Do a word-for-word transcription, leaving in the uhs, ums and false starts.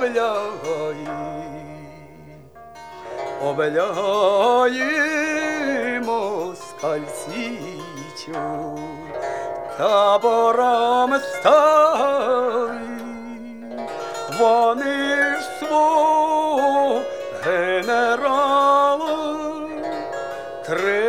облягаї, обляє москальці табором стали, вони ж свого генерала три